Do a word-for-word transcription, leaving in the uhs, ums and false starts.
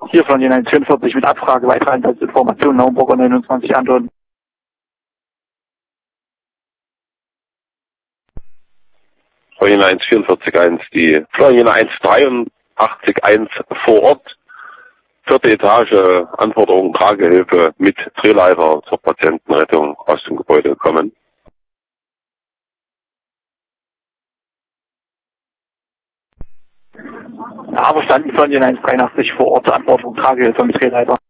Hier von den eins vierundvierzig mit Abfrage, weitere Einsatzinformationen, Naumburger neunundzwanzig Anton. Florian eins vierundvierzig eins, die Florian eins dreiundachtzig eins vor Ort, vierte Etage, Anforderung Tragehilfe mit Drehleiter zur Patientenrettung aus dem Gebäude kommen. Ja, verstanden, Florian eins dreiundachtzig vor Ort, Anforderung Tragehilfe mit Drehleiter.